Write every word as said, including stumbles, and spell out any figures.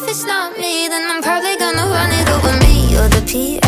it's not me, then I'm probably gonna run it over me or the P